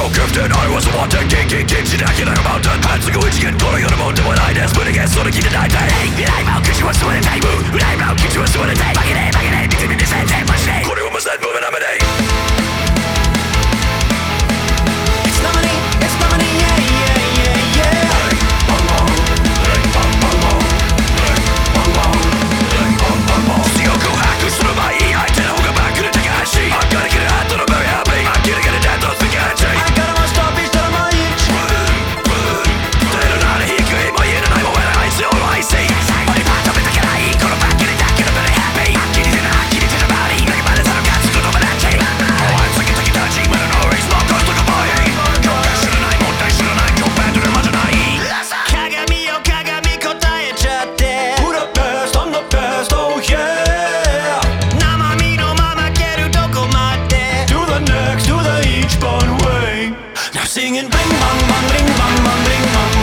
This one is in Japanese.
gifted, I was wanted. King,しなきゃなるマウンテン。熱く一撃この世のもんでもないです。無理ゲストで聞いてないで。未来も口は座れタイム。未来も口は座れて。負けねえ見てみて先生マジで。これを無線ブーメラムで。It's the money, it's the money, yeah, yeah, yeah, yeah. Bang bang, bang bang bang bang bang bang. 強く拍する前に相手の方がバックで高橋。I gotta get it out of the very happy. I gotta get it out of the country. I gotta must stop each time I eat. 出るなら低いも言えないも言えない強い I see. 俺は食べたくないこのバックでだけど very happy. 気に出な気に出るバディ。だけまでそのガッツくのまなっちゃい。お前先々立ちまだノーリスのコストがボーイ。今日が知らない問題知らない今日バンドでまじゃない。鏡よ鏡答えちゃって。Who the best I'm the best oh yeah. 生身のまま蹴るどこまで To the next to the each one way. Now singing bing bang bang bing bang bang bing bang.